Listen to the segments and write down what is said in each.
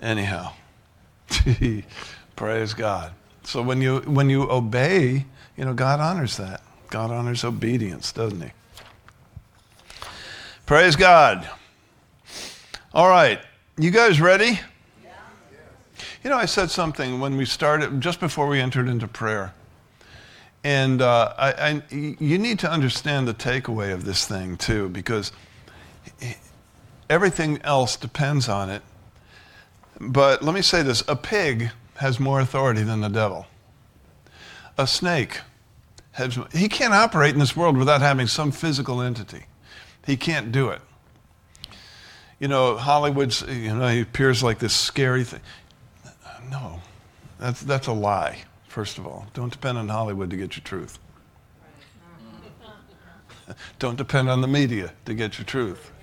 Anyhow, praise God. So when you obey, God honors that. God honors obedience, doesn't he? Praise God. All right, you guys ready? Yeah. I said something when we started, just before we entered into prayer. And you need to understand the takeaway of this thing too, because everything else depends on it. But let me say this, a pig has more authority than the devil. A snake he can't operate in this world without having some physical entity. He can't do it. Hollywood's, he appears like this scary thing. No, that's a lie, first of all. Don't depend on Hollywood to get your truth. Don't depend on the media to get your truth.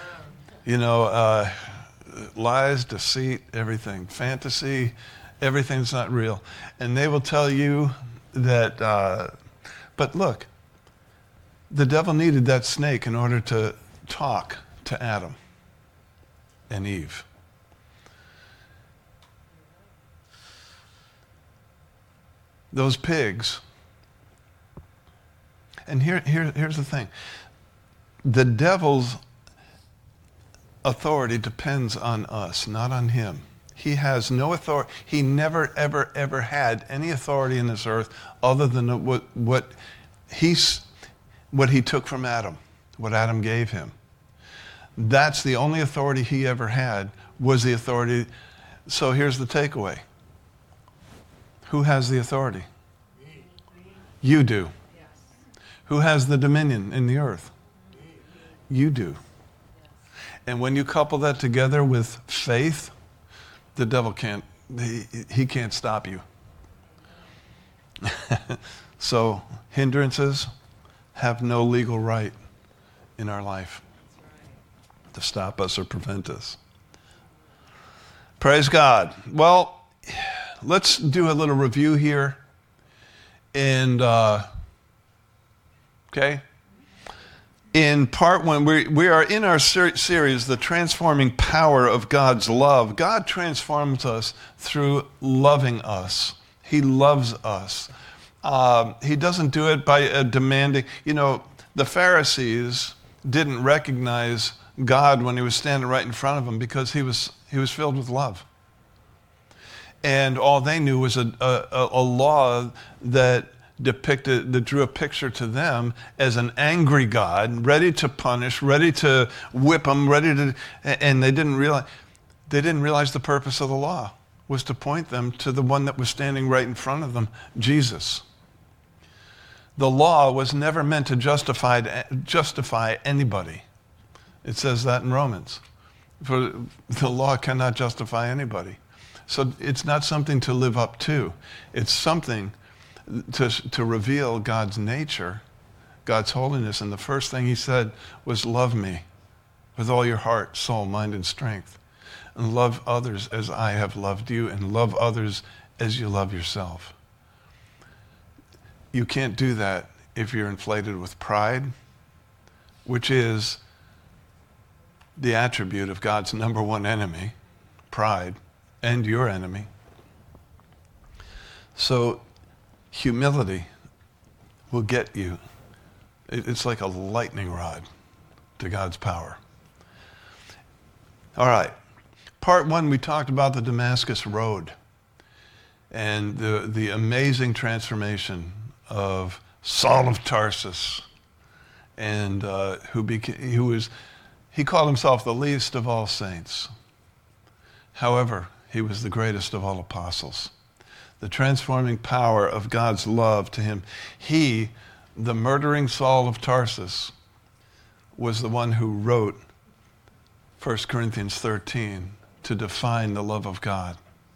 Lies, deceit, everything. Fantasy, everything's not real. And they will tell you that, but look, the devil needed that snake in order to talk to Adam and Eve. Those pigs, and here's the thing. The devil's authority depends on us, not on him. He has no authority. He never, ever, ever had any authority in this earth other than what he took from Adam, what Adam gave him. That's the only authority he ever had, was the authority. So here's the takeaway. Who has the authority? You do. Who has the dominion in the earth? You do. And when you couple that together with faith, the devil can't stop you. So hindrances have no legal right in our life to stop us or prevent us. Praise God. Well, let's do a little review here. And, okay. In part one, we are in our series, The Transforming Power of God's Love. God transforms us through loving us. He loves us. He doesn't do it by demanding. The Pharisees didn't recognize God when he was standing right in front of them because he was filled with love. And all they knew was a law that drew a picture to them as an angry God, ready to punish, ready to whip them, and they didn't realize the purpose of the law was to point them to the one that was standing right in front of them, Jesus. The law was never meant to justify anybody. It says that in Romans. For the law cannot justify anybody. So it's not something to live up to. It's something to reveal God's nature, God's holiness. And the first thing he said was, love me with all your heart, soul, mind, and strength. And love others as I have loved you, and love others as you love yourself. You can't do that if you're inflated with pride, which is the attribute of God's number one enemy, pride, and your enemy. So humility will get you. It's like a lightning rod to God's power. All right. Part one, we talked about the Damascus Road and the amazing transformation of Saul of Tarsus, and he called himself the least of all saints. However, he was the greatest of all apostles. The transforming power of God's love to him. He, the murdering Saul of Tarsus, was the one who wrote 1 Corinthians 13 to define the love of God.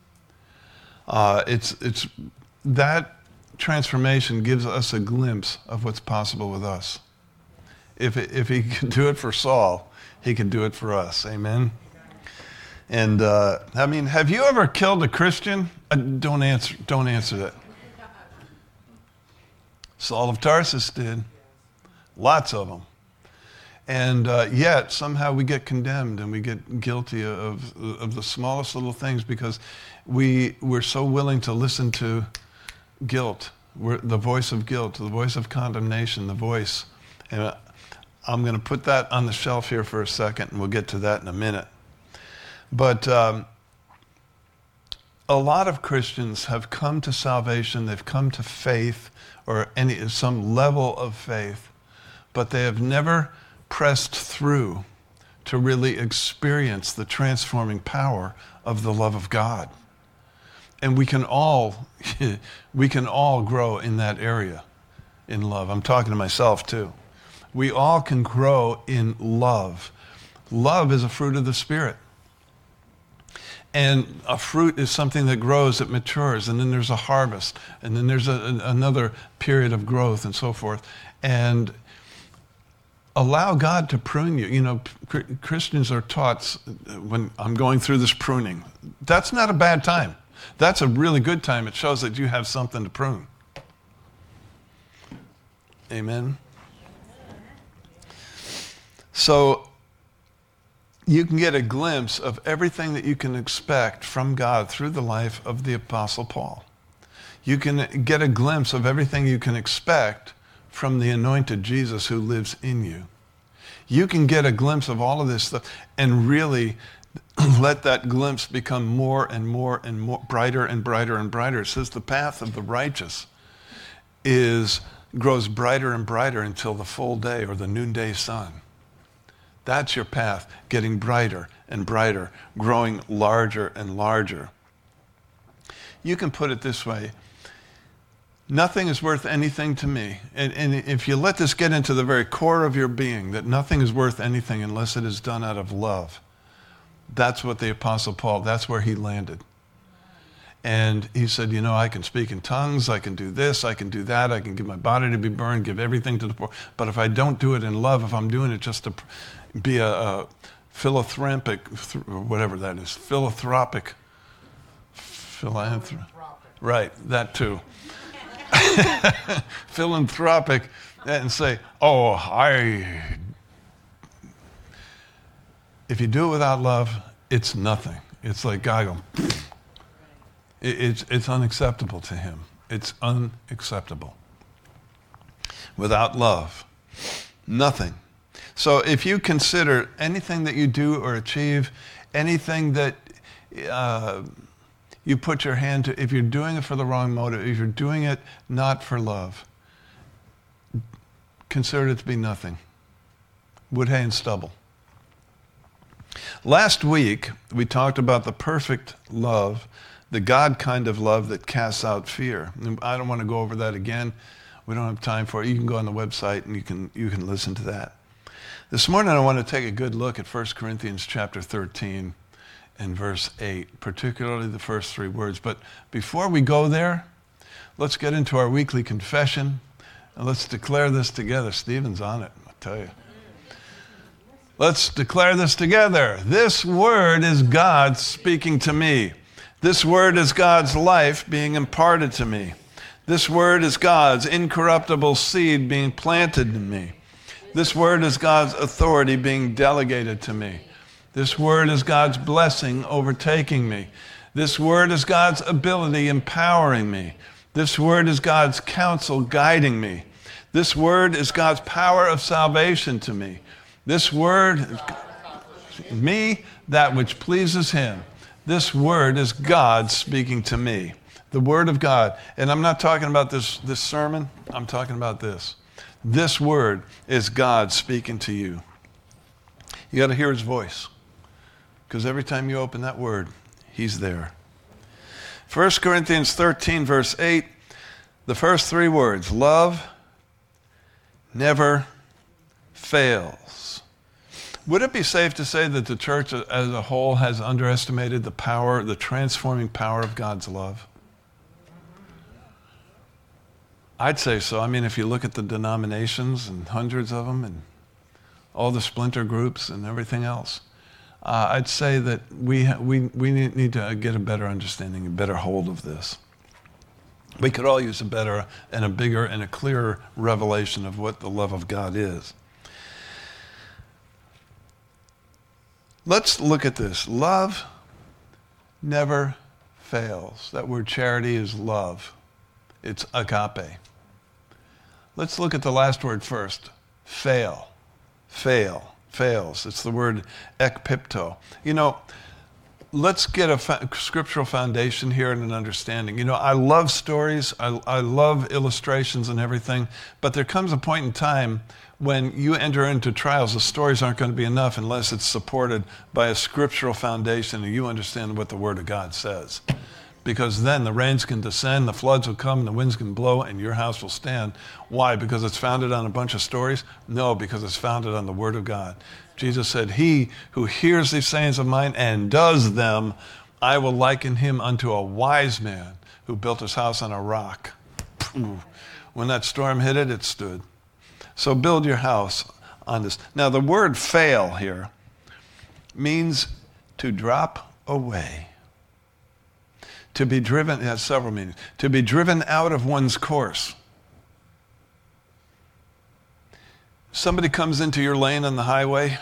It's that transformation gives us a glimpse of what's possible with us. If he can do it for Saul, he can do it for us. Amen. And have you ever killed a Christian? Don't answer that. Saul of Tarsus did. Lots of them. And yet, somehow we get condemned and we get guilty of the smallest little things because we're so willing to listen to guilt. The voice of guilt, the voice of condemnation, the voice. And I'm going to put that on the shelf here for a second, and we'll get to that in a minute. But a lot of Christians have come to salvation, they've come to faith, or some level of faith, but they have never pressed through to really experience the transforming power of the love of God. And we can all grow in that area, in love. I'm talking to myself too. We all can grow in love. Love is a fruit of the Spirit. And a fruit is something that grows, it matures, and then there's a harvest, and then there's another period of growth and so forth. And allow God to prune you. You know, Christians are taught, when I'm going through this pruning, that's not a bad time. That's a really good time. It shows that you have something to prune. Amen? So you can get a glimpse of everything that you can expect from God through the life of the Apostle Paul. You can get a glimpse of everything you can expect from the anointed Jesus who lives in you. You can get a glimpse of all of this stuff and really let that glimpse become more and more and more, brighter and brighter and brighter. It says the path of the righteous grows brighter and brighter until the full day or the noonday sun. That's your path, getting brighter and brighter, growing larger and larger. You can put it this way. Nothing is worth anything to me. And if you let this get into the very core of your being, that nothing is worth anything unless it is done out of love. That's what the Apostle Paul, that's where he landed. And he said, you know, I can speak in tongues, I can do this, I can do that, I can give my body to be burned, give everything to the poor. But if I don't do it in love, if I'm doing it just to be a philanthropic, whatever that is, philanthropic, right, that too. Philanthropic, and say, if you do it without love, it's nothing. It's like God going, it's unacceptable to him. It's unacceptable. Without love, nothing. So if you consider anything that you do or achieve, anything that you put your hand to, if you're doing it for the wrong motive, if you're doing it not for love, consider it to be nothing. Wood, hay, and stubble. Last week, we talked about the perfect love, the God kind of love that casts out fear. I don't want to go over that again. We don't have time for it. You can go on the website and you can listen to that. This morning, I want to take a good look at 1 Corinthians chapter 13 and verse 8, particularly the first three words. But before we go there, let's get into our weekly confession, and let's declare this together. Stephen's on it, I'll tell you. Let's declare this together. This word is God speaking to me. This word is God's life being imparted to me. This word is God's incorruptible seed being planted in me. This word is God's authority being delegated to me. This word is God's blessing overtaking me. This word is God's ability empowering me. This word is God's counsel guiding me. This word is God's power of salvation to me. This word is me, that which pleases him. This word is God speaking to me. The word of God. And I'm not talking about this sermon. I'm talking about this. This word is God speaking to you. You got to hear his voice. Because every time you open that word, he's there. 1 Corinthians 13, verse 8, the first three words, love never fails. Would it be safe to say that the church as a whole has underestimated the power, the transforming power of God's love? I'd say so. I mean, if you look at the denominations and hundreds of them and all the splinter groups and everything else, I'd say that we need to get a better understanding, a better hold of this. We could all use a better and a bigger and a clearer revelation of what the love of God is. Let's look at this. Love never fails. That word charity is love. It's agape. Let's look at the last word first. Fail. Fails. It's the word ekpipto. Let's get a scriptural foundation here and an understanding. I love stories. I love illustrations and everything. But there comes a point in time when you enter into trials, the stories aren't going to be enough unless it's supported by a scriptural foundation and you understand what the Word of God says. Because then the rains can descend, the floods will come, the winds can blow, and your house will stand. Why? Because it's founded on a bunch of stories? No, because it's founded on the Word of God. Jesus said, "He who hears these sayings of mine and does them, I will liken him unto a wise man who built his house on a rock." When that storm hit it, it stood. So build your house on this. Now, the word fail here means to drop away. To be driven, it has several meanings. To be driven out of one's course. Somebody comes into your lane on the highway,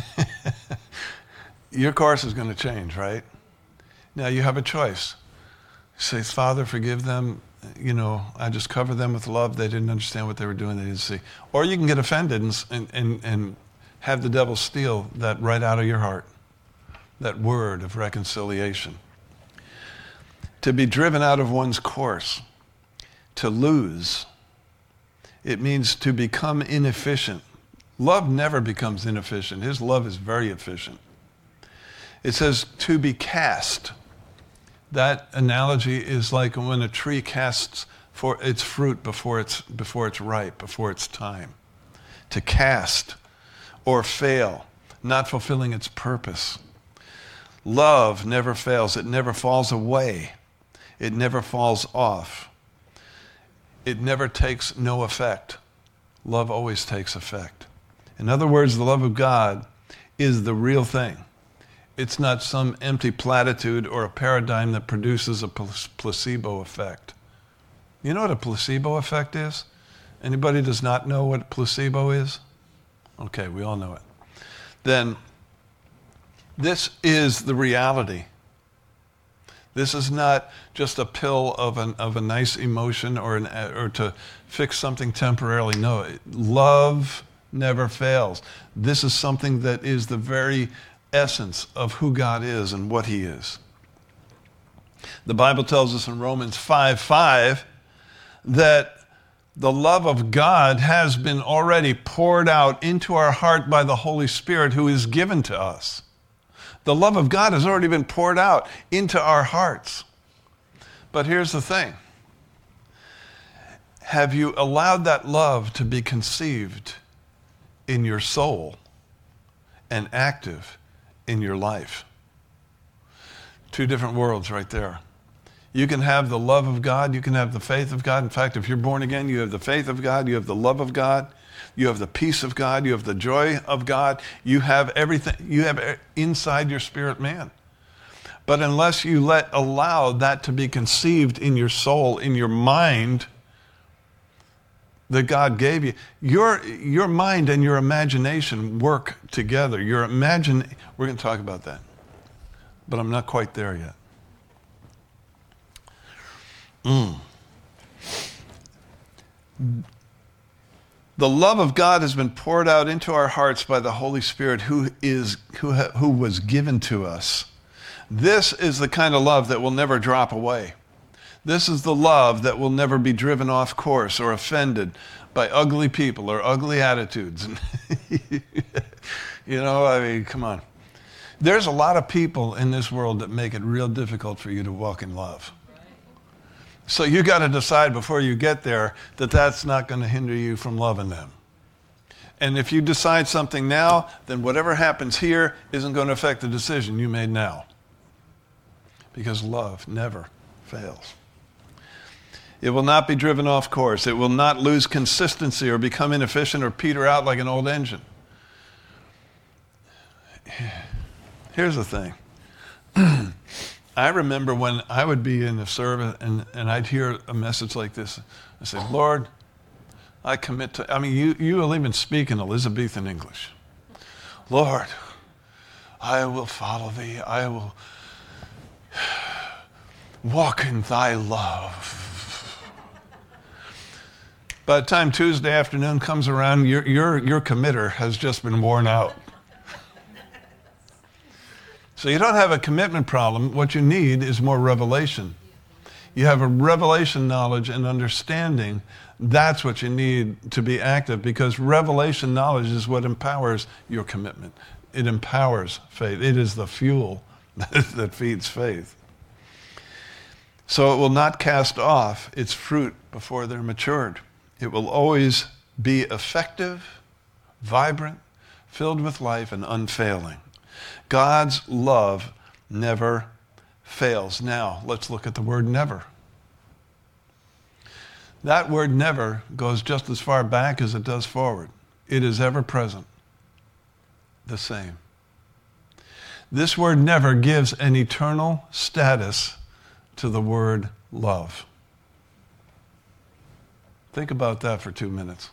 your course is going to change, right? Now you have a choice. You say, "Father, forgive them. I just cover them with love. They didn't understand what they were doing. They didn't see." Or you can get offended and have the devil steal that right out of your heart, that word of reconciliation. To be driven out of one's course, to lose. It means to become inefficient. Love never becomes inefficient. His love is very efficient. It says to be cast. That analogy is like when a tree casts for its fruit before it's ripe, before it's time. To cast or fail, not fulfilling its purpose. Love never fails. It never falls away. It never falls off. It never takes no effect. Love always takes effect. In other words, the love of God is the real thing. It's not some empty platitude or a paradigm that produces a placebo effect. You know what a placebo effect is? Anybody does not know what placebo is? Okay, we all know it. Then this is the reality. This is not just a pill of a nice emotion or to fix something temporarily. No, love never fails. This is something that is the very essence of who God is and what He is. The Bible tells us in Romans 5:5 that the love of God has been already poured out into our heart by the Holy Spirit who is given to us. The love of God has already been poured out into our hearts. But here's the thing. Have you allowed that love to be conceived in your soul and active in your life? Two different worlds right there. You can have the love of God. You can have the faith of God. In fact, if you're born again, you have the faith of God. You have the love of God. You have the peace of God. You have the joy of God. You have everything. You have inside your spirit man. But unless you allow that to be conceived in your soul, in your mind that God gave you, your mind and your imagination work together. We're going to talk about that. But I'm not quite there yet. The love of God has been poured out into our hearts by the Holy Spirit who was given to us. This is the kind of love that will never drop away. This is the love that will never be driven off course or offended by ugly people or ugly attitudes. Come on. There's a lot of people in this world that make it real difficult for you to walk in love. So you got to decide before you get there that that's not going to hinder you from loving them. And if you decide something now, then whatever happens here isn't going to affect the decision you made now. Because love never fails. It will not be driven off course. It will not lose consistency or become inefficient or peter out like an old engine. Here's the thing. I remember when I would be in the service and I'd hear a message like this. I say, Lord, I commit to, you will even speak in Elizabethan English. Lord, I will follow thee. I will walk in thy love. By the time Tuesday afternoon comes around, your committer has just been worn out. So you don't have a commitment problem. What you need is more revelation. You have a revelation knowledge and understanding. That's what you need to be active, because revelation knowledge is what empowers your commitment. It empowers faith. It is the fuel that feeds faith. So it will not cast off its fruit before they're matured. It will always be effective, vibrant, filled with life, and unfailing. God's love never fails. Now, let's look at the word never. That word never goes just as far back as it does forward. It is ever present, the same. This word never gives an eternal status to the word love. Think about that for 2 minutes.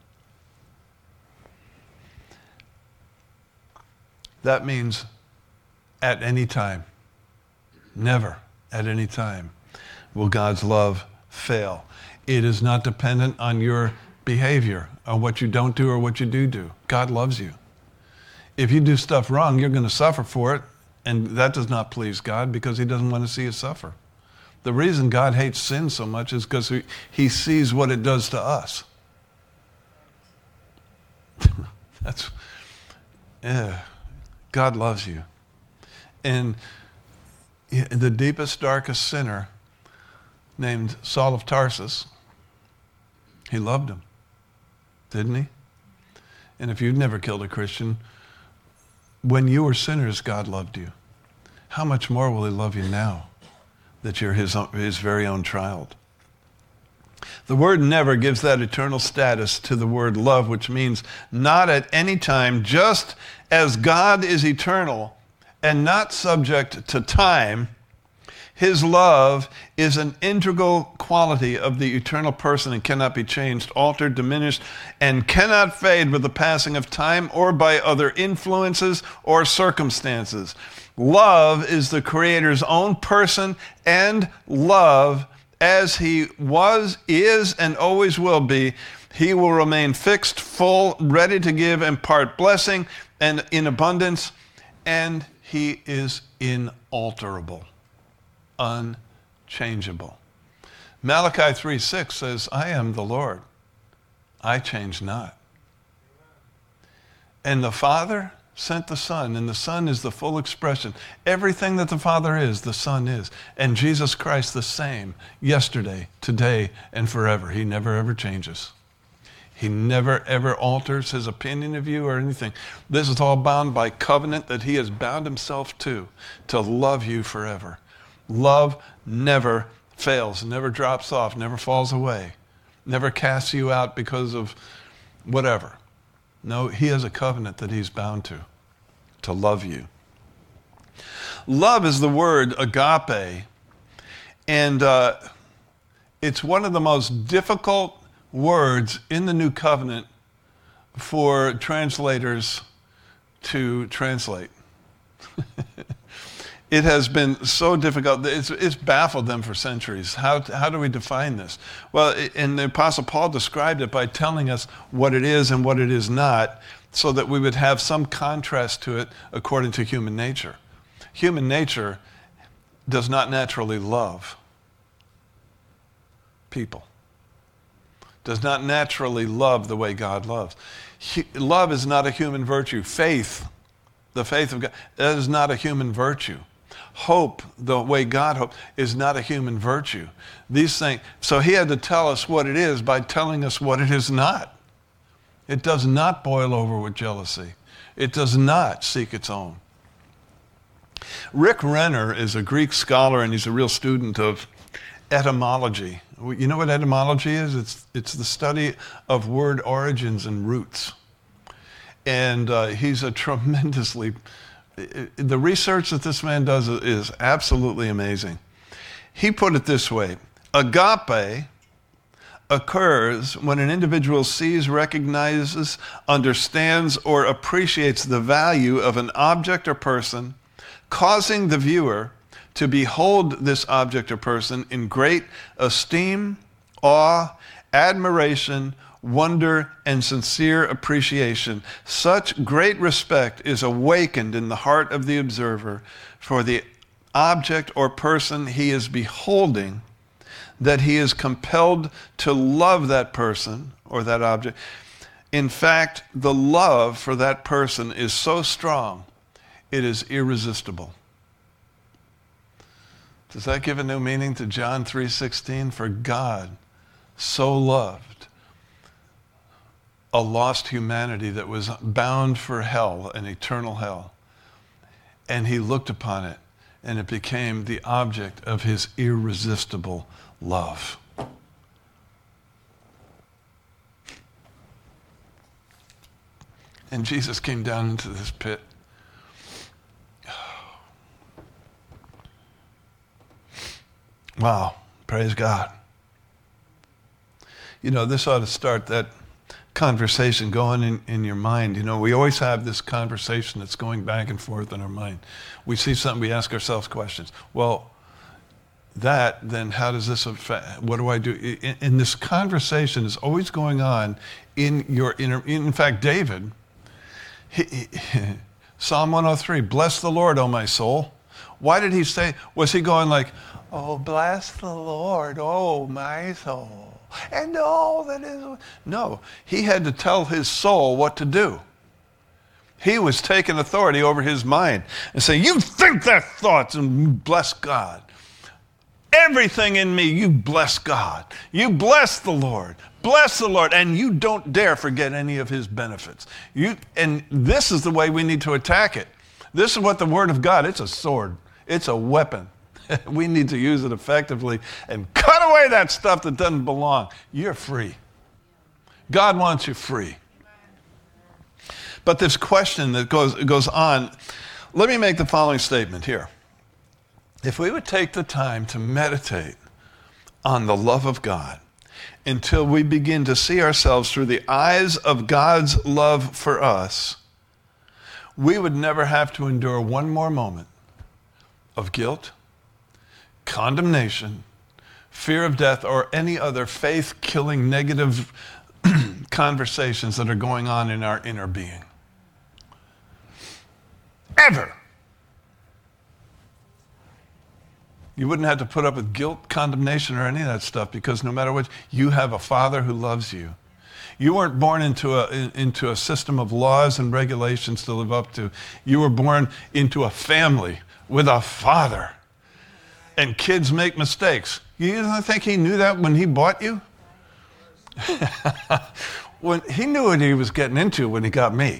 That means at any time, never at any time will God's love fail. It is not dependent on your behavior, on what you don't do or what you do. God loves you. If you do stuff wrong, you're going to suffer for it, and that does not please God because he doesn't want to see you suffer. The reason God hates sin so much is because he sees what it does to us. God loves you. And the deepest, darkest sinner, named Saul of Tarsus, he loved him, didn't he? And if you've never killed a Christian, when you were sinners, God loved you. How much more will he love you now that you're his very own child? The word never gives that eternal status to the word love, which means not at any time. Just as God is eternal and not subject to time, his love is an integral quality of the eternal person and cannot be changed, altered, diminished, and cannot fade with the passing of time or by other influences or circumstances. Love is the Creator's own person, and love, as he was, is, and always will be, he will remain fixed, full, ready to give, impart blessing and in abundance, and he is inalterable, unchangeable. Malachi 3:6 says, I am the Lord, I change not. And the Father sent the Son, and the Son is the full expression. Everything that the Father is, the Son is. And Jesus Christ the same, yesterday, today, and forever. He never ever changes. He never ever alters his opinion of you or anything. This is all bound by covenant that he has bound himself to love you forever. Love never fails, never drops off, never falls away, never casts you out because of whatever. No, he has a covenant that he's bound to love you. Love is the word agape, and it's one of the most difficult words in the New Covenant for translators to translate. It has been so difficult. It's baffled them for centuries. How do we define this? Well, and the Apostle Paul described it by telling us what it is and what it is not, so that we would have some contrast to it according to human nature. Human nature does not naturally love people. Does not naturally love the way God loves. Love is not a human virtue. Faith, the faith of God, that is not a human virtue. Hope, the way God hoped, is not a human virtue. These things, so he had to tell us what it is by telling us what it is not. It does not boil over with jealousy. It does not seek its own. Rick Renner is a Greek scholar, and he's a real student of etymology. You know what etymology is? It's the study of word origins and roots. And he's a tremendously... The research that this man does is absolutely amazing. He put it this way: agape occurs when an individual sees, recognizes, understands, or appreciates the value of an object or person, causing the viewer to behold this object or person in great esteem, awe, admiration, wonder, and sincere appreciation. Such great respect is awakened in the heart of the observer for the object or person he is beholding, that he is compelled to love that person or that object. In fact, the love for that person is so strong, it is irresistible. Does that give a new meaning to John 3:16? For God so loved a lost humanity that was bound for hell, an eternal hell. And he looked upon it, and it became the object of his irresistible love. And Jesus came down into this pit. Wow, praise God. You know, this ought to start that conversation going in your mind. You know, we always have this conversation that's going back and forth in our mind. We see something, we ask ourselves questions. Well, then how does this affect, what do I do? And this conversation is always going on in your inner, in fact, David, Psalm 103, bless the Lord, O my soul. Why did he say, was he going like, oh, bless the Lord, oh my soul, and all that is. No, he had to tell his soul what to do. He was taking authority over his mind and saying, you think that thoughts and you bless God. Everything in me, you bless God. You bless the Lord. Bless the Lord. And you don't dare forget any of his benefits. And this is the way we need to attack it. This is what the Word of God, it's a sword. It's a weapon. We need to use it effectively and cut away that stuff that doesn't belong. You're free. God wants you free. But this question that goes on, let me make the following statement here. If we would take the time to meditate on the love of God until we begin to see ourselves through the eyes of God's love for us, we would never have to endure one more moment of guilt, condemnation, fear of death, or any other faith-killing negative conversations that are going on in our inner being. Ever. You wouldn't have to put up with guilt, condemnation, or any of that stuff, because no matter what, you have a Father who loves you. You weren't born into a system of laws and regulations to live up to. You were born into a family with a Father. And kids make mistakes. You don't think he knew that when he bought you? When he knew what he was getting into when he got me.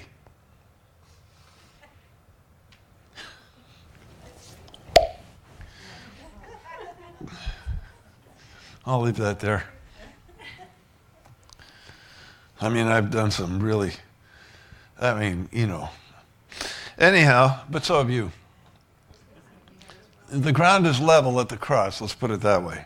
I'll leave that there. I mean, I've done some really, Anyhow, but so have you. The ground is level at the cross, let's put it that way.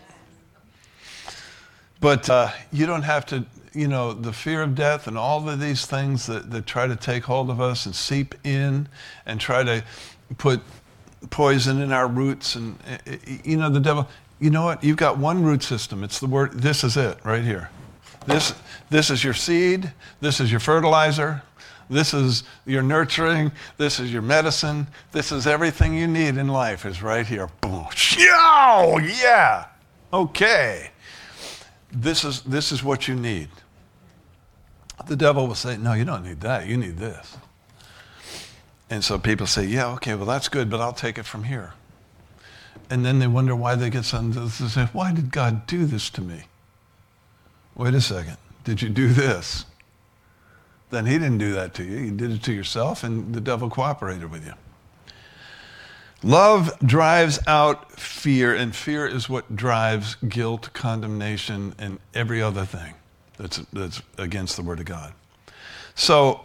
But you don't have to, the fear of death and all of these things that try to take hold of us and seep in and try to put poison in our roots. And, the devil, you know what? You've got one root system. It's the word, this is it right here. This is your seed. This is your fertilizer. This is your nurturing. This is your medicine. This is everything you need in life is right here. Boom. Oh, yeah. Okay. This is what you need. The devil will say, no, you don't need that. You need this. And so people say, yeah, okay, well, that's good, but I'll take it from here. And then they wonder why they get something to say, why did God do this to me? Wait a second. Did you do this? Then he didn't do that to you. You did it to yourself, and the devil cooperated with you. Love drives out fear, and fear is what drives guilt, condemnation, and every other thing that's against the Word of God. So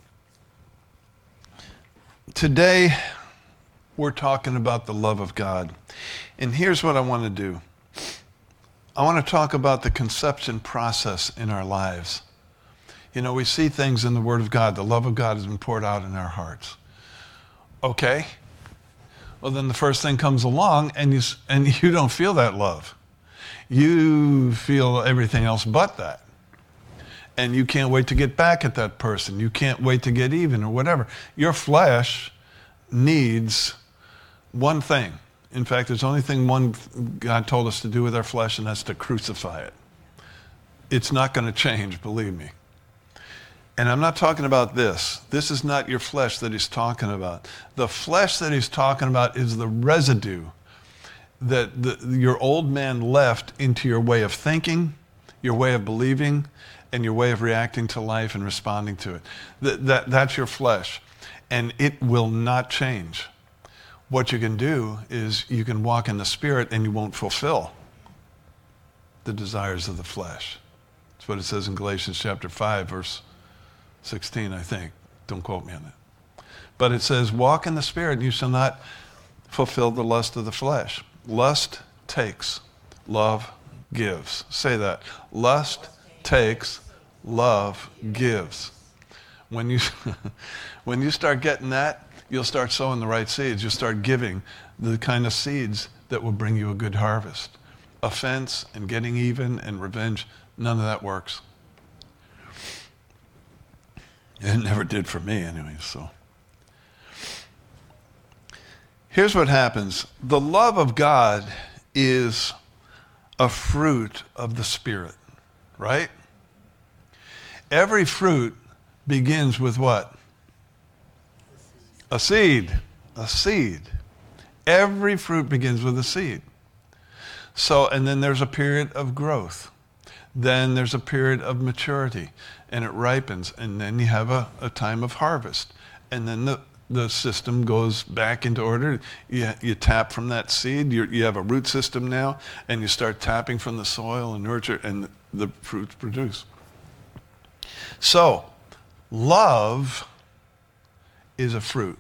today we're talking about the love of God. And here's what I want to do. I want to talk about the conception process in our lives. You know, we see things in the Word of God. The love of God has been poured out in our hearts. Okay. Well, then the first thing comes along and you don't feel that love. You feel everything else but that. And you can't wait to get back at that person. You can't wait to get even or whatever. Your flesh needs one thing. In fact, there's only thing one God told us to do with our flesh, and that's to crucify it. It's not going to change, believe me. And I'm not talking about this. This is not your flesh that he's talking about. The flesh that he's talking about is the residue that your old man left into your way of thinking, your way of believing, and your way of reacting to life and responding to it. That's your flesh. And it will not change. What you can do is you can walk in the Spirit and you won't fulfill the desires of the flesh. That's what it says in Galatians chapter 5, verse 16, I think. Don't quote me on that. But it says, walk in the Spirit and you shall not fulfill the lust of the flesh. Lust takes, love gives. Say that. Lust takes, love gives. When you start getting that, you'll start sowing the right seeds. You'll start giving the kind of seeds that will bring you a good harvest. Offense and getting even and revenge, none of that works. It never did for me anyway, so. Here's what happens. The love of God is a fruit of the Spirit, right? Every fruit begins with what? A seed. A seed. Every fruit begins with a seed. So, and then there's a period of growth. Then there's a period of maturity, and it ripens, and then you have a time of harvest. And then the system goes back into order. You tap from that seed. You have a root system now, and you start tapping from the soil and nurture, and the fruits produce. So, love is a fruit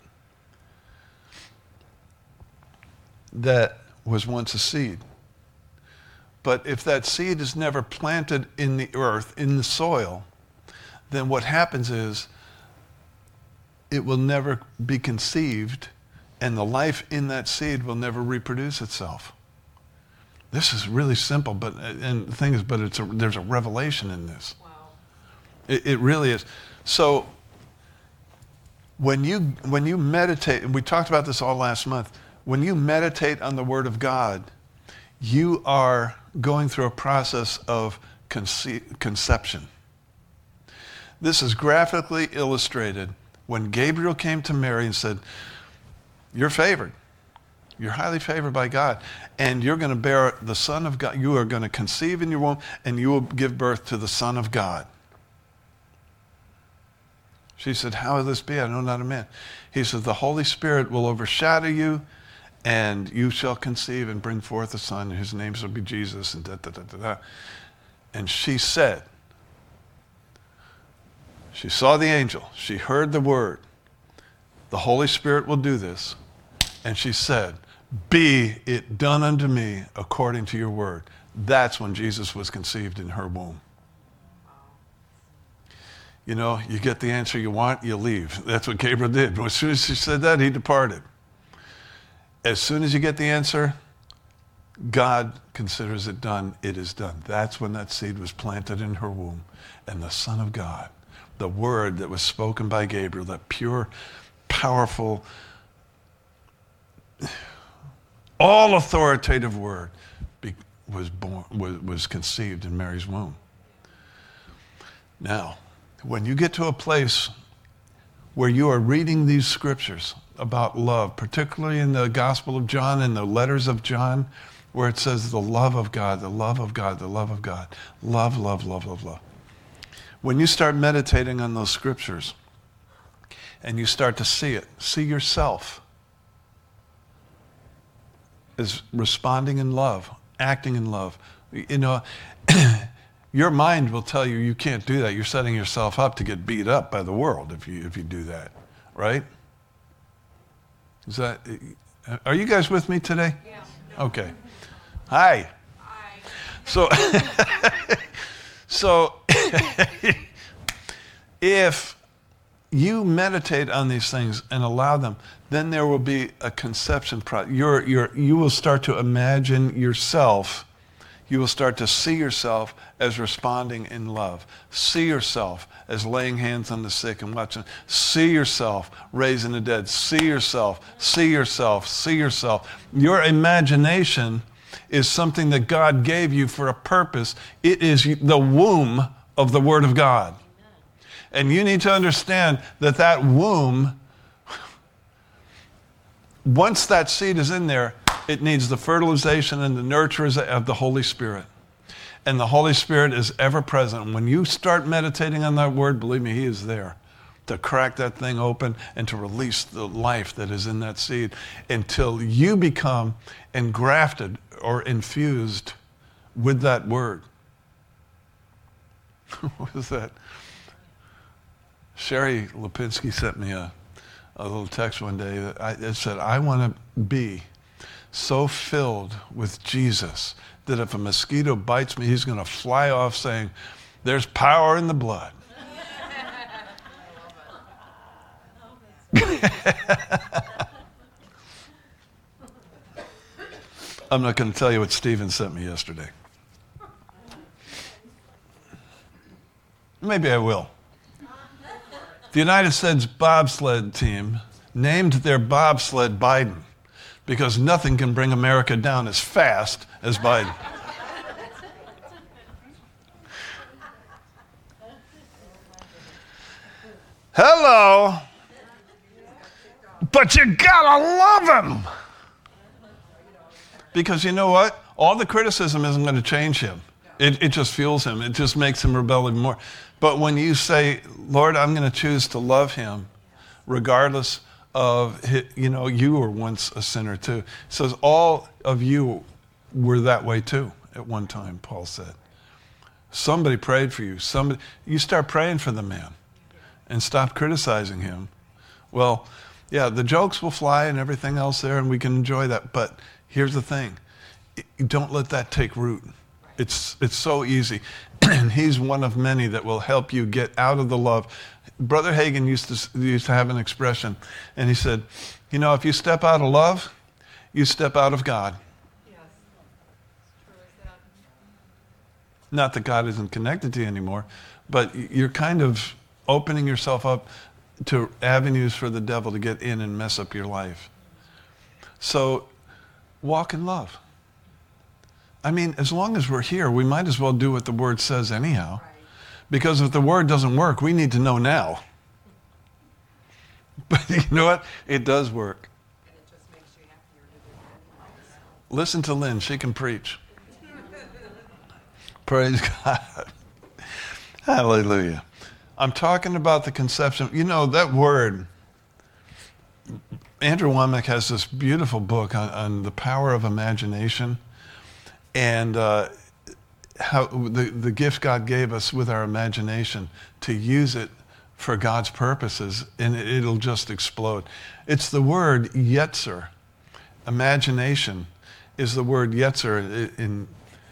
that was once a seed. But if that seed is never planted in the earth, in the soil, then what happens is it will never be conceived, and the life in that seed will never reproduce itself. This is really simple, and the thing is, there's a revelation in this. Wow. It really is. So when you meditate, and we talked about this all last month, when you meditate on the Word of God, you are going through a process of conception. This is graphically illustrated when Gabriel came to Mary and said, you're favored. You're highly favored by God. And you're going to bear the Son of God. You are going to conceive in your womb, and you will give birth to the Son of God. She said, how will this be? I know not a man. He said, the Holy Spirit will overshadow you, and you shall conceive and bring forth a son, and his name shall be Jesus, and da-da-da-da-da. And she said, she saw the angel, she heard the word, the Holy Spirit will do this, and she said, be it done unto me according to your word. That's when Jesus was conceived in her womb. You know, you get the answer you want, you leave. That's what Gabriel did. As soon as she said that, he departed. As soon as you get the answer, God considers it done. It is done. That's when that seed was planted in her womb. And the Son of God, the word that was spoken by Gabriel, that pure, powerful, all authoritative word was conceived in Mary's womb. Now, when you get to a place where you are reading these scriptures about love, particularly in the Gospel of John and the letters of John, where it says the love of God, the love of God, the love of God, love, love, love, love, love. When you start meditating on those scriptures and you start to see it, see yourself as responding in love, acting in love, you know, your mind will tell you you can't do that. You're setting yourself up to get beat up by the world if you do that, right? Are you guys with me today? Yeah. Okay. Hi. Hi. So, so if you meditate on these things and allow them, then there will be a conception process. You will start to imagine yourself. You will start to see yourself as responding in love. See yourself as laying hands on the sick and watching. See yourself raising the dead. See yourself, see yourself, see yourself. Your imagination is something that God gave you for a purpose. It is the womb of the Word of God. And you need to understand that that womb, once that seed is in there, it needs the fertilization and the nurture of the Holy Spirit. And the Holy Spirit is ever present. When you start meditating on that word, believe me, He is there to crack that thing open and to release the life that is in that seed until you become engrafted or infused with that word. What is that? Sherry Lipinski sent me a little text one day that it said, I want to be so filled with Jesus that if a mosquito bites me, he's going to fly off saying, there's power in the blood. I'm not going to tell you what Stephen sent me yesterday. Maybe I will. The United States bobsled team named their bobsled Biden because nothing can bring America down as fast as Biden. Hello. But you gotta love him. Because you know what? All the criticism isn't going to change him. It just fuels him. It just makes him rebel even more. But when you say, Lord, I'm going to choose to love him, regardless of, you were once a sinner too. It says all of you were that way too at one time, Paul said. Somebody prayed for you. You start praying for the man and stop criticizing him. Well, yeah, the jokes will fly and everything else there, and we can enjoy that. But here's the thing. Don't let that take root. It's so easy. And he's one of many that will help you get out of the love. Brother Hagin used to have an expression, and he said, if you step out of love, you step out of God. Yes. True as that. Not that God isn't connected to you anymore, but you're kind of opening yourself up to avenues for the devil to get in and mess up your life. So walk in love. I mean, as long as we're here, we might as well do what the Word says anyhow. Right. Because if the Word doesn't work, we need to know now. But you know what? It does work. And it just makes you happier to do. Listen to Lynn. She can preach. Praise God. Hallelujah. I'm talking about the conception. That word, Andrew Wommack has this beautiful book on the power of imagination. And how the gift God gave us with our imagination to use it for God's purposes, and it'll just explode. It's the word yetzer. Imagination is the word yetzer. In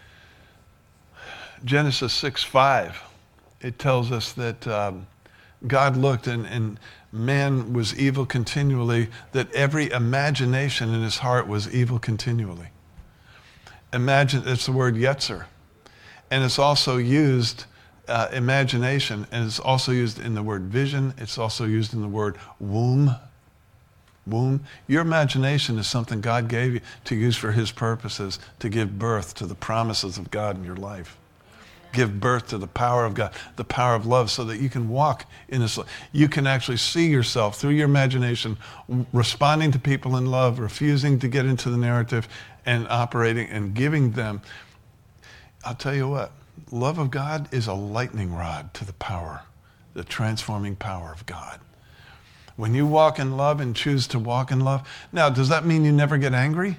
Genesis 6:5, it tells us that God looked and man was evil continually, that every imagination in his heart was evil continually. Imagine, it's the word yetzer. And it's also used, imagination, and it's also used in the word vision. It's also used in the word womb. Womb. Your imagination is something God gave you to use for his purposes, to give birth to the promises of God in your life. Give birth to the power of God, the power of love, so that you can walk in this. You can actually see yourself through your imagination responding to people in love, refusing to get into the narrative, and operating and giving them. I'll tell you what, love of God is a lightning rod to the power, the transforming power of God. When you walk in love and choose to walk in love, now, does that mean you never get angry?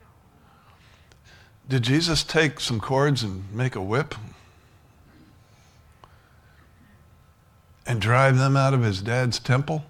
Did Jesus take some cords and make a whip and drive them out of his dad's temple?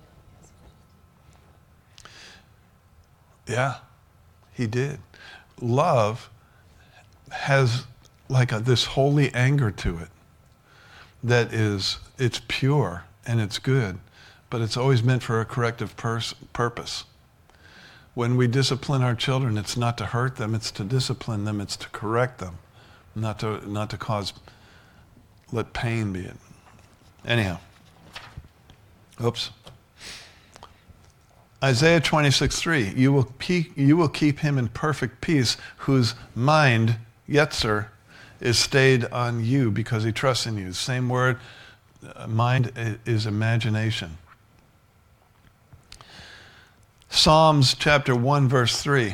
Yeah, he did. Love has this holy anger to it that it's pure and it's good, but it's always meant for a corrective purpose. When we discipline our children, it's not to hurt them, it's to discipline them, it's to correct them, not to let pain be it. Anyhow, oops. Isaiah 26:3, you will keep him in perfect peace whose mind, Yetzer, is stayed on you because he trusts in you. Same word, mind is imagination. Psalms chapter 1 verse 3.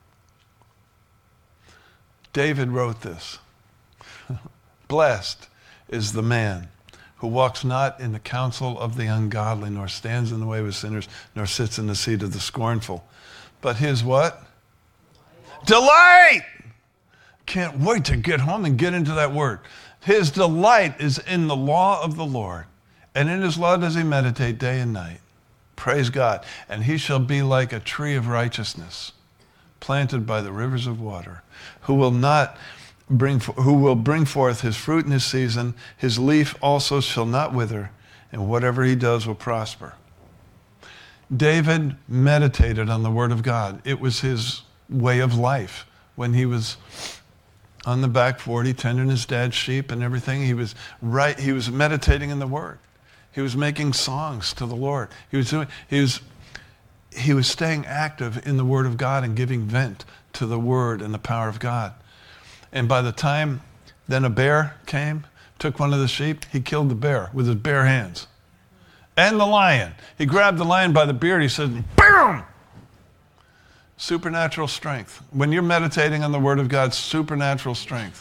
David wrote this. Blessed is the man who walks not in the counsel of the ungodly, nor stands in the way of sinners, nor sits in the seat of the scornful. But his what? Delight! Can't wait to get home and get into that word. His delight is in the law of the Lord, and in his law does he meditate day and night. Praise God. And he shall be like a tree of righteousness, planted by the rivers of water, who will bring forth his fruit in his season. His leaf also shall not wither, and whatever he does will prosper. David meditated on the word of God. It was his way of life. When he was on the back 40, tending his dad's sheep and everything, he was meditating in the word. He was making songs to the Lord. He was staying active in the word of God and giving vent to the word and the power of God. And by the time then a bear came, took one of the sheep, he killed the bear with his bare hands. And the lion. He grabbed the lion by the beard, he said, boom! Supernatural strength. When you're meditating on the word of God, supernatural strength.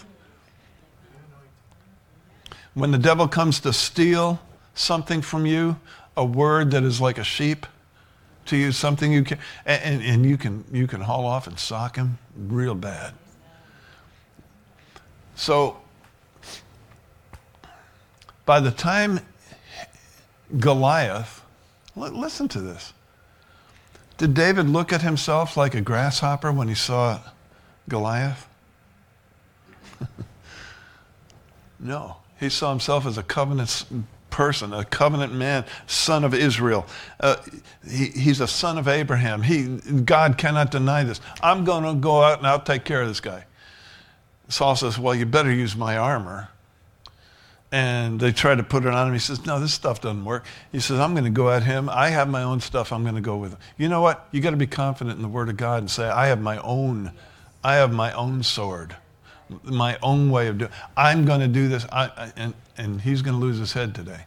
When the devil comes to steal something from you, a word that is like a sheep to you, something you can, and you can haul off and sock him real bad. So, by the time Goliath, listen to this. Did David look at himself like a grasshopper when he saw Goliath? No. He saw himself as a covenant person, a covenant man, son of Israel. He's a son of Abraham. God cannot deny this. I'm going to go out and I'll take care of this guy. Saul says, well, you better use my armor. And they try to put it on him. He says, no, this stuff doesn't work. He says, I'm going to go at him. I have my own stuff. I'm going to go with him. You know what? You got to be confident in the word of God and say, I have my own sword, my own way of doing it. I'm going to do this. And he's going to lose his head today.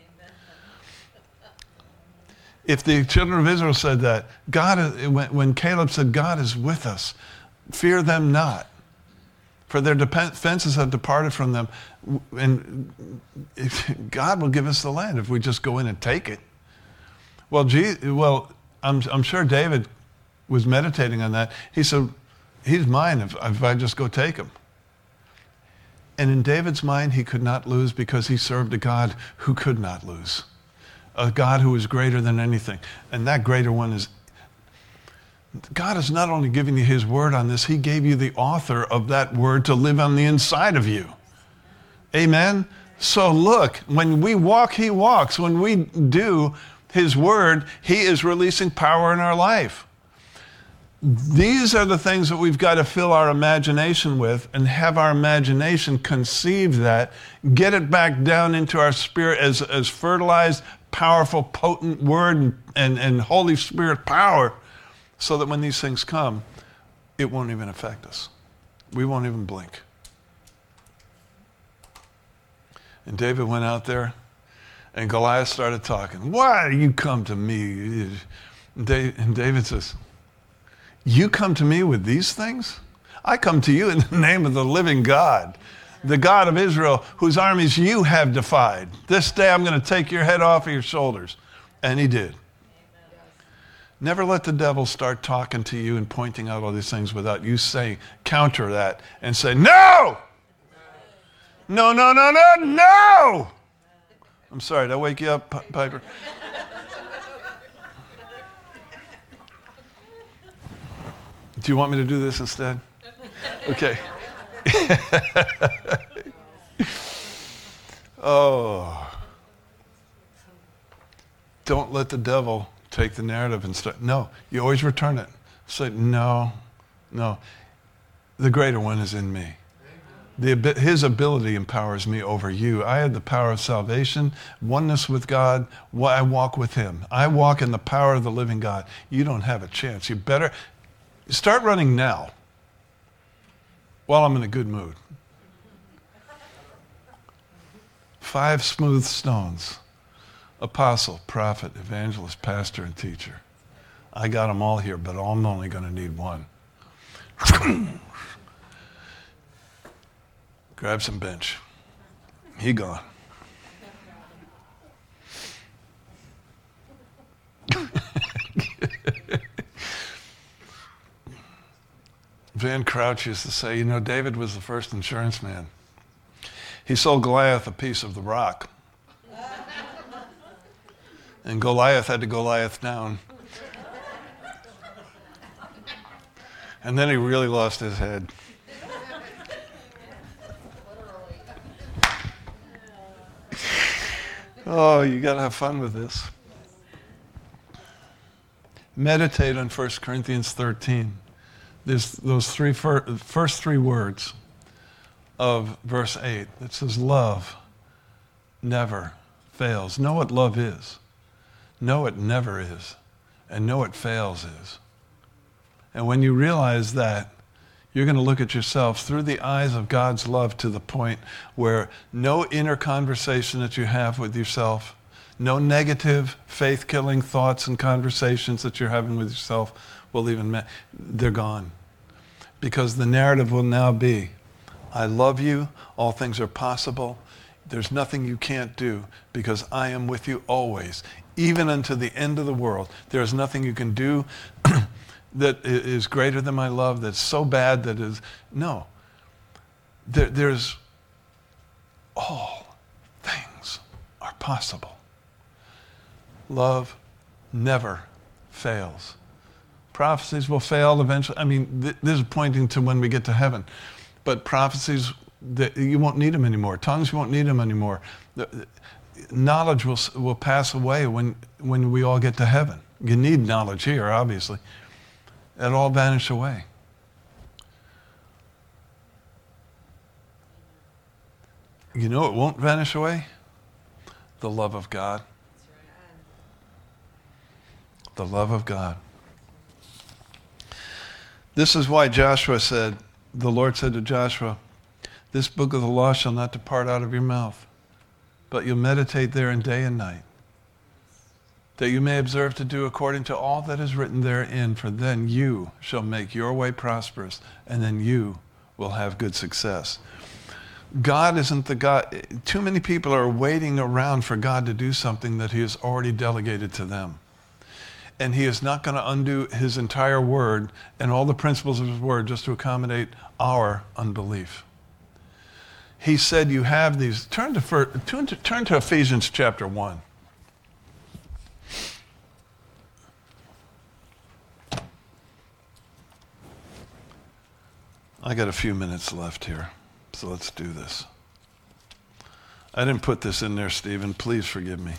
If the children of Israel said that, when Caleb said, God is with us, fear them not, for their defenses have departed from them, and God will give us the land if we just go in and take it. Well, I'm sure David was meditating on that. He said, he's mine if I just go take him. And in David's mind, he could not lose because he served a God who could not lose, a God who is greater than anything. And that greater one is, God is not only giving you his word on this, he gave you the author of that word to live on the inside of you. Amen? So look, when we walk, he walks. When we do his word, he is releasing power in our life. These are the things that we've got to fill our imagination with and have our imagination conceive that, get it back down into our spirit as fertilized, powerful, potent word and Holy Spirit power, so that when these things come, it won't even affect us. We won't even blink. And David went out there, and Goliath started talking. Why do you come to me? And David says, you come to me with these things? I come to you in the name of the living God, the God of Israel, whose armies you have defied. This day I'm going to take your head off of your shoulders. And he did. Never let the devil start talking to you and pointing out all these things without you saying, counter that and say, no! No, no, no, no, no! I'm sorry, did I wake you up, Piper? Do you want me to do this instead? Okay. Oh. Don't let the devil take the narrative and start. No, you always return it. Say, no. The greater one is in me. His ability empowers me over you. I have the power of salvation, oneness with God. I walk with him. I walk in the power of the living God. You don't have a chance. You better start running now while I'm in a good mood. 5 smooth stones. Apostle, prophet, evangelist, pastor, and teacher. I got them all here, but I'm only going to need one. Grab some bench. He gone. Van Crouch used to say, David was the first insurance man. He sold Goliath a piece of the rock. And Goliath had to Goliath down. And then he really lost his head. Oh, you got to have fun with this. Meditate on 1 Corinthians 13. There's those first 3 words of verse 8. It says, love never fails. Know what love is. Know it never is. And know it fails is. And when you realize that, you're going to look at yourself through the eyes of God's love to the point where no inner conversation that you have with yourself, no negative, faith-killing thoughts and conversations that you're having with yourself will even they're gone. Because the narrative will now be, I love you, all things are possible, there's nothing you can't do because I am with you always, even unto the end of the world. There is nothing you can do that is greater than my love, that's so bad that is, no. There's all things are possible. Love never fails. Prophecies will fail eventually. I mean, this is pointing to when we get to heaven. But prophecies, you won't need them anymore. Tongues, you won't need them anymore. Knowledge will pass away when we all get to heaven. You need knowledge here, obviously. It'll all vanish away. You know it won't vanish away? The love of God. The love of God. This is why Joshua said, the Lord said to Joshua, this book of the law shall not depart out of your mouth, but you'll meditate therein day and night, that you may observe to do according to all that is written therein, for then you shall make your way prosperous, and then you will have good success. God isn't the God. Too many people are waiting around for God to do something that he has already delegated to them. And he is not going to undo his entire word and all the principles of his word just to accommodate our unbelief. He said you have these. Turn to Ephesians chapter 1. I got a few minutes left here, so let's do this. I didn't put this in there, Stephen. Please forgive me.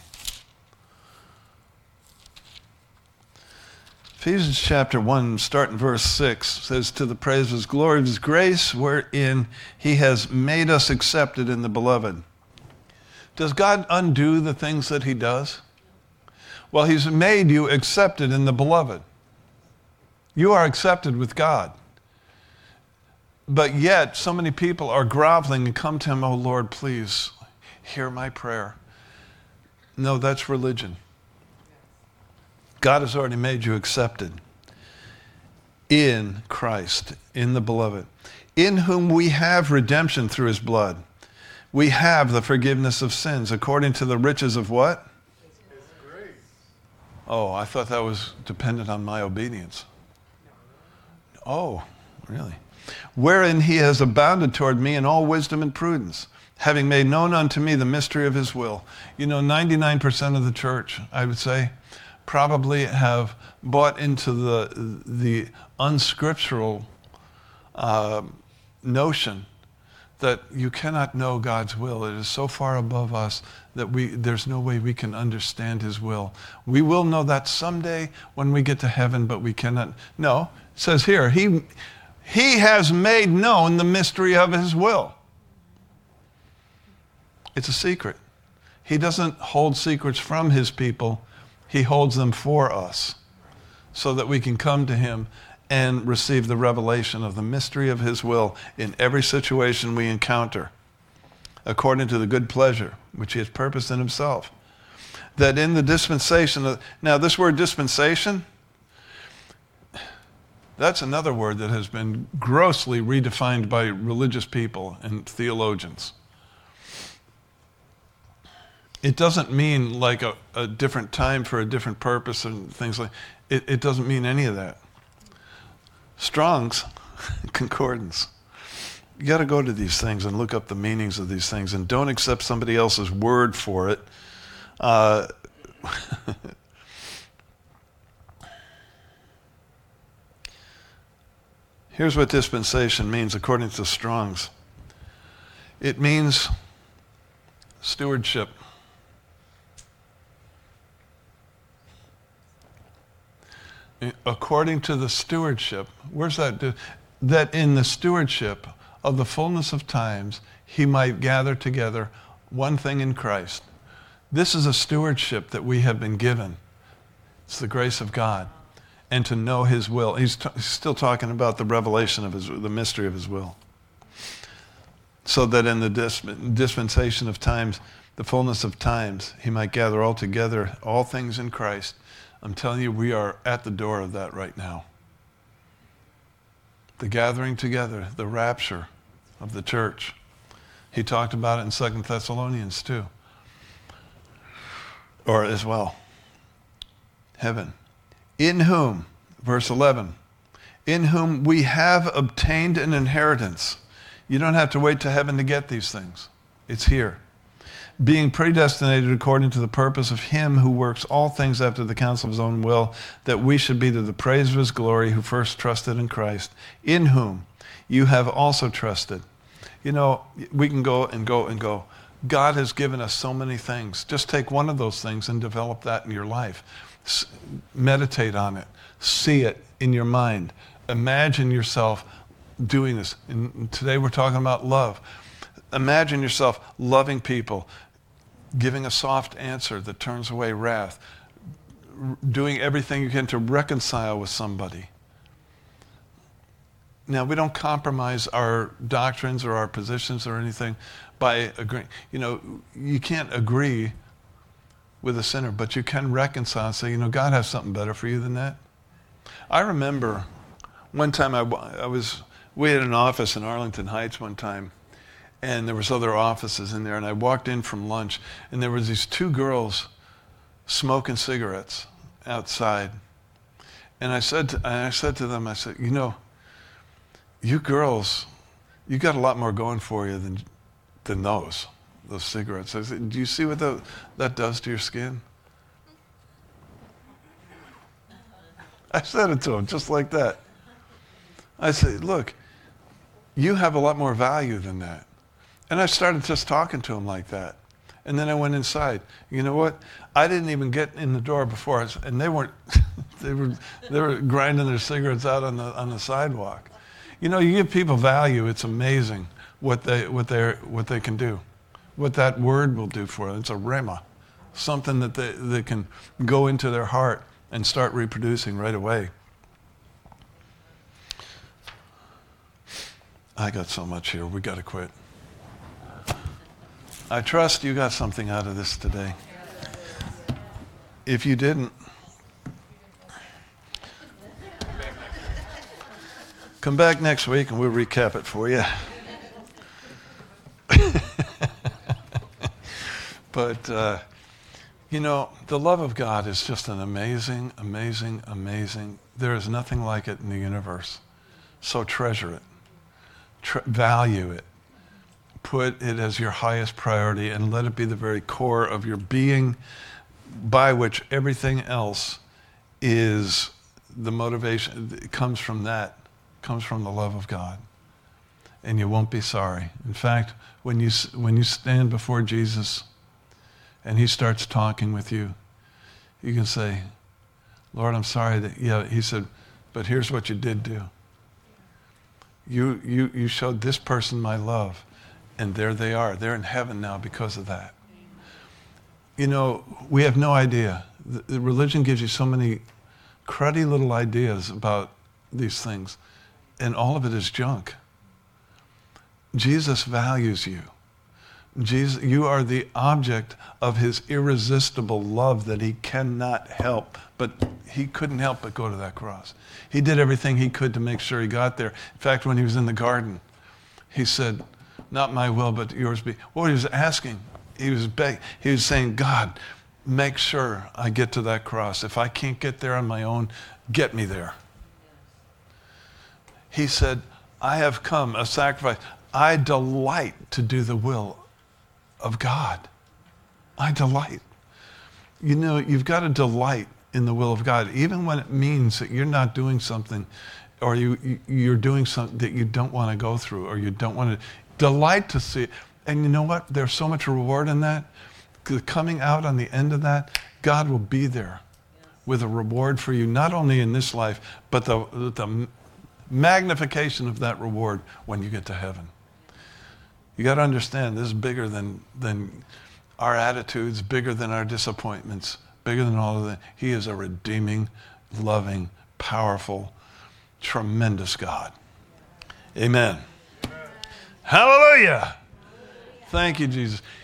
Ephesians chapter 1, starting verse 6, says, to the praise of his glory of his grace, wherein he has made us accepted in the beloved. Does God undo the things that he does? Well, he's made you accepted in the beloved. You are accepted with God. But yet, so many people are groveling and come to him, oh Lord, please, hear my prayer. No, that's religion. God has already made you accepted in Christ, in the beloved, in whom we have redemption through his blood. We have the forgiveness of sins according to the riches of what? His grace. Oh, I thought that was dependent on my obedience. Oh, really? Wherein he has abounded toward me in all wisdom and prudence, having made known unto me the mystery of his will. 99% of the church, I would say, probably have bought into the unscriptural notion that you cannot know God's will. It is so far above us that there's no way we can understand his will. We will know that someday when we get to heaven, but we cannot. No, it says here, he has made known the mystery of his will. It's a secret. He doesn't hold secrets from his people. He holds them for us so that we can come to him and receive the revelation of the mystery of his will in every situation we encounter, according to the good pleasure which he has purposed in himself. That in the dispensation now this word dispensation, that's another word that has been grossly redefined by religious people and theologians. It doesn't mean like a different time for a different purpose and things like it doesn't mean any of that. Strong's Concordance. You got to go to these things and look up the meanings of these things and don't accept somebody else's word for it. Here's what dispensation means according to Strong's. It means stewardship. According to the stewardship, where's that? That in the stewardship of the fullness of times, he might gather together one thing in Christ. This is a stewardship that we have been given. It's the grace of God. And to know his will. He's still talking about the revelation of the mystery of his will. So that in the dispensation of times, the fullness of times, he might gather all together, all things in Christ. I'm telling you, we are at the door of that right now. The gathering together, the rapture of the church. He talked about it in 2 Thessalonians too. Or as well. Heaven. In whom, verse 11, in whom we have obtained an inheritance. You don't have to wait to heaven to get these things. It's here. Being predestinated according to the purpose of him who works all things after the counsel of his own will, that we should be to the praise of his glory, who first trusted in Christ, in whom you have also trusted. You know, we can go and go and go. God has given us so many things. Just take one of those things and develop that in your life. Meditate on it. See it in your mind. Imagine yourself doing this. And today we're talking about love. Imagine yourself loving people, giving a soft answer that turns away wrath, doing everything you can to reconcile with somebody. Now, we don't compromise our doctrines or our positions or anything by agreeing. You know, you can't agree with a sinner, but you can reconcile and say, you know, God has something better for you than that. I remember one time we had an office in Arlington Heights one time, and there was other offices in there, and I walked in from lunch, and there was these two girls smoking cigarettes outside. And I said to them, I said, you know, you girls, you got a lot more going for you than those cigarettes. I said, do you see what that does to your skin? I said it to them just like that. I said, look, you have a lot more value than that. And I started just talking to him like that. And then I went inside. You know what? I didn't even get in the door before, and they were grinding their cigarettes out on the sidewalk. You know, you give people value. It's amazing what they can do, what that word will do for them. It's a rhema, something that they can go into their heart and start reproducing right away. I got so much here. We got to quit. I trust you got something out of this today. If you didn't, come back next week and we'll recap it for you. But, you know, the love of God is just an amazing, amazing, amazing. There is nothing like it in the universe. So treasure it. Value it. Put it as your highest priority and let it be the very core of your being, by which everything else is the motivation. It comes from that, comes from the love of God. and you won't be sorry. In fact, when you stand before Jesus and he starts talking with you, you can say, Lord, I'm sorry that, yeah, he said, but here's what you did do. You showed this person my love, and there they are. They're in heaven now because of that. You know, we have no idea. The religion gives you so many cruddy little ideas about these things, and all of it is junk. Jesus values you. Jesus, you are the object of his irresistible love that he cannot help, but he couldn't help but go to that cross. He did everything he could to make sure he got there. In fact, when he was in the garden, he said, not my will, but yours be. What he was asking, he was saying, God, make sure I get to that cross. If I can't get there on my own, get me there. He said, I have come, a sacrifice. I delight to do the will of God. I delight. You know, you've got to delight in the will of God, even when it means that you're not doing something, or you're doing something that you don't want to go through, or you don't want to. Delight to see it. And you know what? There's so much reward in that. Coming out on the end of that, God will be there with a reward for you, not only in this life, but the magnification of that reward when you get to heaven. You got to understand, this is bigger than our attitudes, bigger than our disappointments, bigger than all of that. He is a redeeming, loving, powerful, tremendous God. Amen. Hallelujah. Thank you, Jesus.